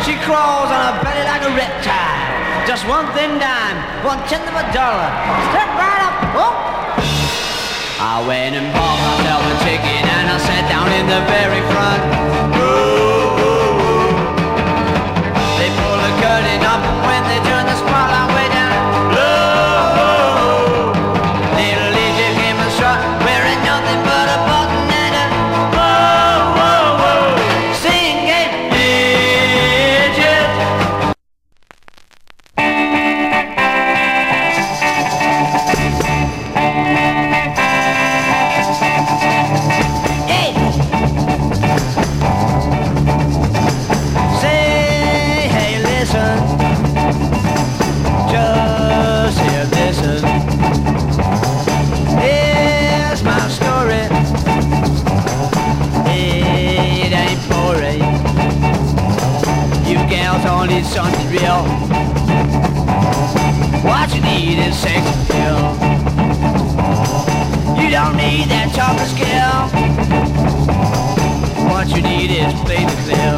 She crawls on her belly like a reptile. Just one thin dime, 1/10 of a dollar. Step right up, oh! I went and bought myself a ticket and I sat down in the very front. They pull the curtain up and when they turn the spotlight way down low, little Lizzie came and struck, wearing nothing but a button and a whoa, whoa, whoa, singing Bridget. Hey, say, hey, listen, just here, listen. Here's my story. It ain't boring. You gals all need something real. What you need is sex appeal. You don't need that talking skill. What you need is plain and clear.